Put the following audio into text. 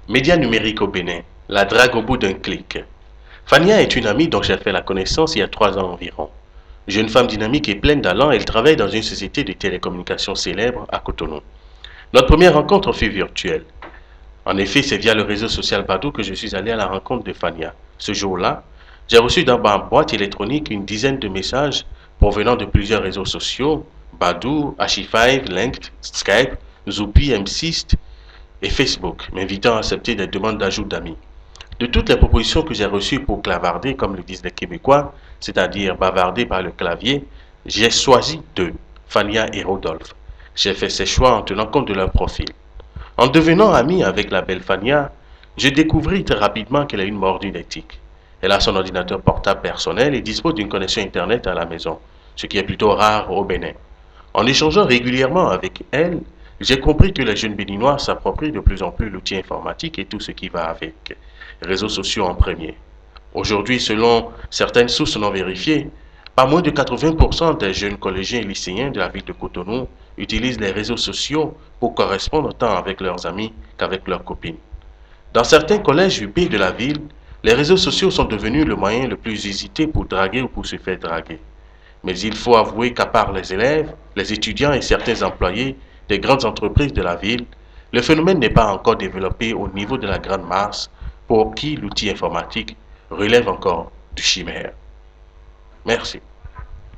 Médias numériques au Bénin, la drague au bout d'un clic. Fania est une amie dont j'ai fait la connaissance il y a 3 ans environ. Jeune femme dynamique et pleine d'allant, elle travaille dans une société de télécommunications célèbre à Cotonou. Notre première rencontre fut virtuelle. En effet, c'est via le réseau social Badoo que je suis allé à la rencontre de Fania. Ce jour-là, j'ai reçu dans ma boîte électronique une dizaine de messages provenant de plusieurs réseaux sociaux, Badoo, Hi5, LinkedIn, Skype, Zoupi, M6 et Facebook, m'invitant à accepter des demandes d'ajout d'amis. De toutes les propositions que j'ai reçues pour clavarder, comme le disent les Québécois, c'est-à-dire bavarder par le clavier, j'ai choisi deux, Fania et Rodolphe. J'ai fait ces choix en tenant compte de leur profil. En devenant ami avec la belle Fania, je découvris très rapidement qu'elle a une mordue d'éthique. Elle a son ordinateur portable personnel et dispose d'une connexion Internet à la maison, ce qui est plutôt rare au Bénin. En échangeant régulièrement avec elle, j'ai compris que les jeunes béninois s'approprient de plus en plus l'outil informatique et tout ce qui va avec, réseaux sociaux en premier. Aujourd'hui, selon certaines sources non vérifiées, pas moins de 80% des jeunes collégiens et lycéens de la ville de Cotonou utilisent les réseaux sociaux pour correspondre tant avec leurs amis qu'avec leurs copines. Dans certains collèges huppés de la ville, les réseaux sociaux sont devenus le moyen le plus usité pour draguer ou pour se faire draguer. Mais il faut avouer qu'à part les élèves, les étudiants et certains employés des grandes entreprises de la ville, le phénomène n'est pas encore développé au niveau de la grande masse pour qui l'outil informatique relève encore du chimère. Merci.